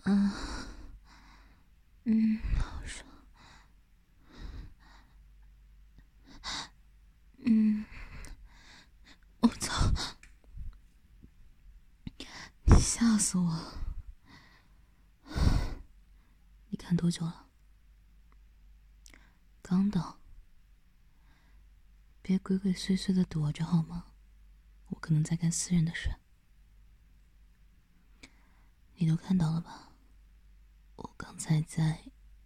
好爽。我操！吓死我！你看多久了？刚到。别鬼鬼祟祟的躲着好吗？我可能在干私人的事。你都看到了吧？我刚才在……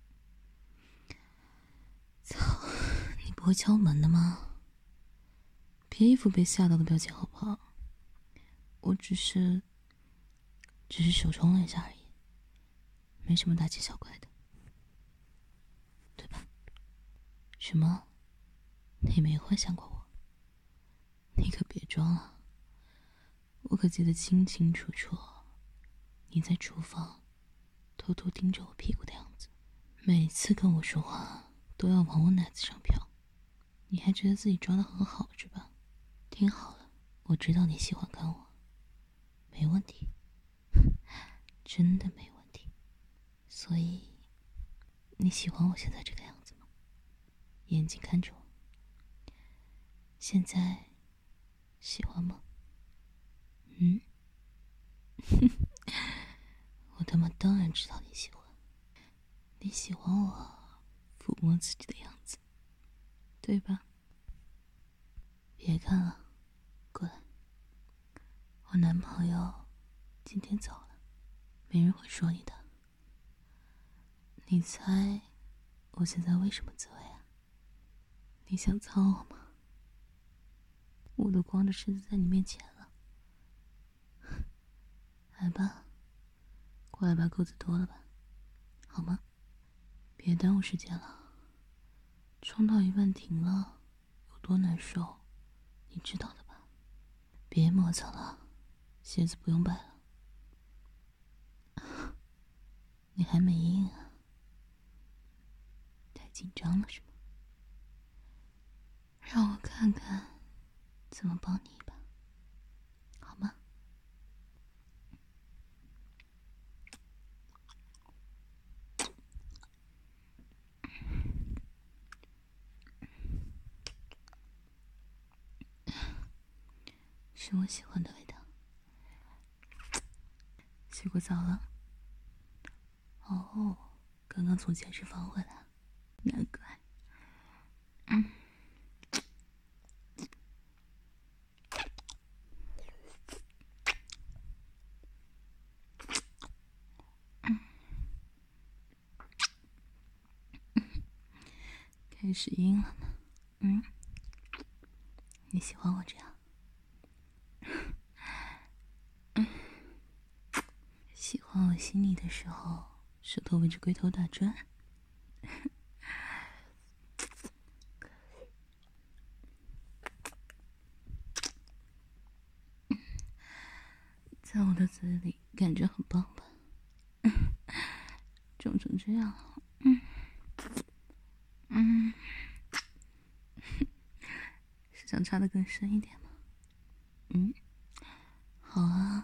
操！你不会敲门的吗？别一副被吓到的表情好不好？我只是手冲了一下而已，没什么大惊小怪的，对吧？什么？你没幻想过我？你可别装了，我可记得清清楚楚，你在厨房偷偷盯着我屁股的样子，每次跟我说话都要往我奶子上瞟，你还觉得自己装得很好是吧？听好了，我知道你喜欢看我，没问题，真的没问题。所以你喜欢我现在这个样子吗？眼睛看着我，现在喜欢吗？我他妈当然知道你喜欢，你喜欢我抚摸自己的样子，对吧？别看了，过来。我男朋友今天走了，没人会说你的。你猜我现在为什么自慰啊？你想操我吗？我都光着身子在你面前了。来吧，过来把裤子脱了吧，好吗？别耽误时间了，冲到一半停了，有多难受，你知道的吧？别磨蹭了，鞋子不用摆了。你还没硬啊？太紧张了是吗？让我看看怎么帮你一把，好吗？是我喜欢的味道。洗过澡了？哦，刚刚从健身房回来，难怪。开始硬了呢。你喜欢我这样？喜欢我心里的时候，手头围着龟头打转。在我的嘴里感觉很棒吧？肿成这样，是想插得更深一点吗？好啊。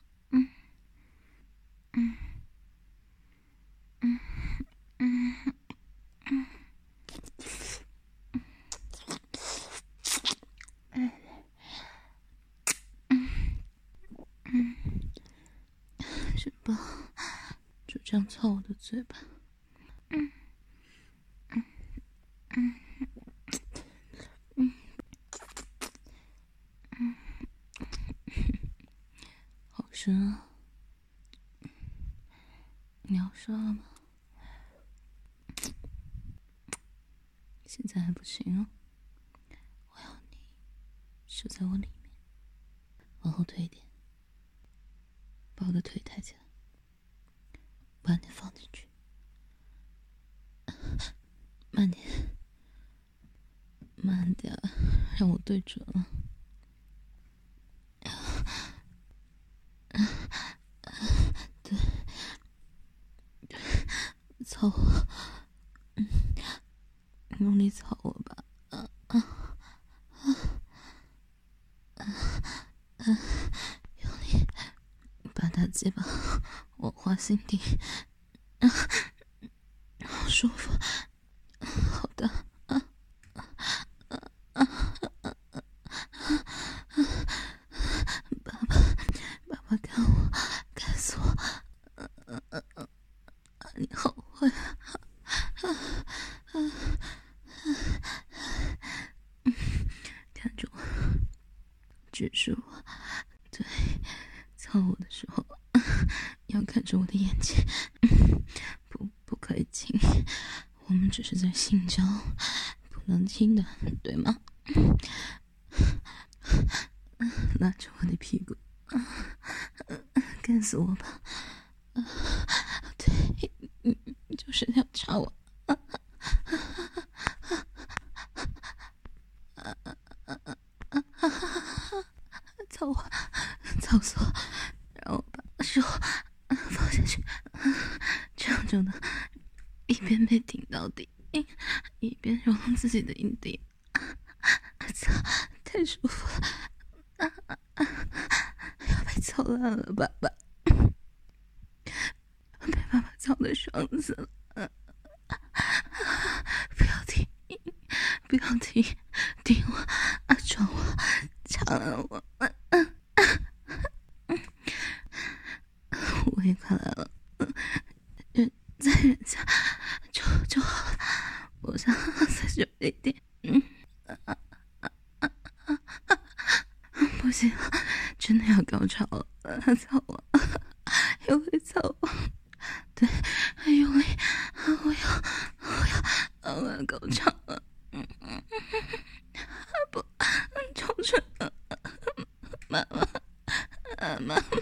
是吧？就这样操我的嘴巴。好深啊！你要射了吗？现在还不行哦，我要你射在我里面，往后退一点，把我的腿抬起来，慢点放进去，慢点，慢点，让我对准了。对，操我，用力操我吧。用力把大鸡巴我花心底，好舒服，好的，爸爸干我，干死我，你好坏啊！看着我，指示我，对，操我的时候要看着我的眼睛，不可以亲，我们只是在性交，不能亲的，对吗？拉着我的屁股，干死我吧！对，就是要插我。操我，操死我！让我把手放下去，这样就能一边被顶到底，一边揉弄自己的阴蒂。操，太舒服了！要被操烂了，爸爸！被爸爸操得爽死了！不要停，不要停，顶我，撞我，插烂我！我也快来了，再忍下就好了。我想再久一点，不行，真的要高潮了！操我，又会操我，对，用力，我要高潮了！不，抽出来了，妈妈，妈妈。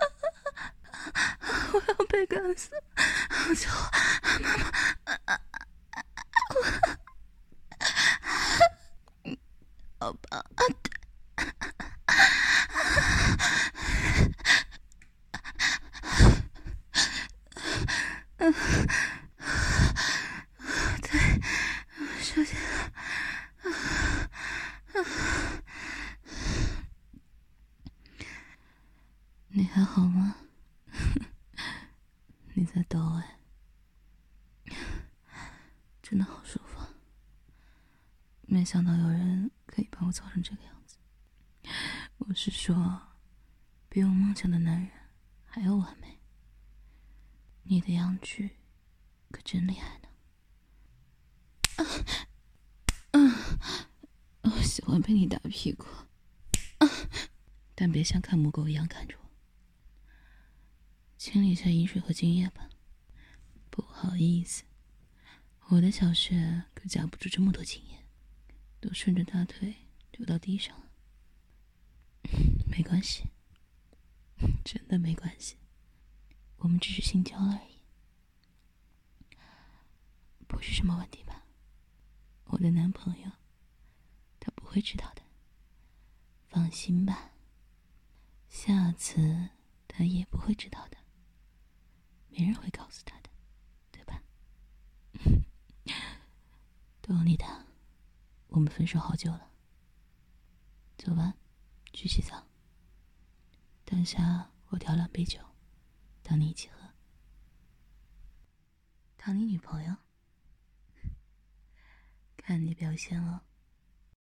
我要被干死！救我，妈妈！好吧，对，收起来。你还好吗？你在抖哎，真的好舒服。没想到有人可以把我操成这个样子。我是说，比我梦想的男人还要完美。你的阳具可真厉害呢。我喜欢被你打屁股，但别像看母狗一样看着我。清理一下饮水和精液吧。不好意思，我的小穴可夹不住这么多精液，都顺着大腿流到地上了。没关系，真的没关系，我们只是性交而已，不是什么问题吧？我的男朋友，他不会知道的，放心吧。下次他也不会知道的，没人会告诉他的，对吧？懂你的，我们分手好久了。走吧，去洗澡。等下我调2杯酒，当你一起喝。当你女朋友，看你表现了。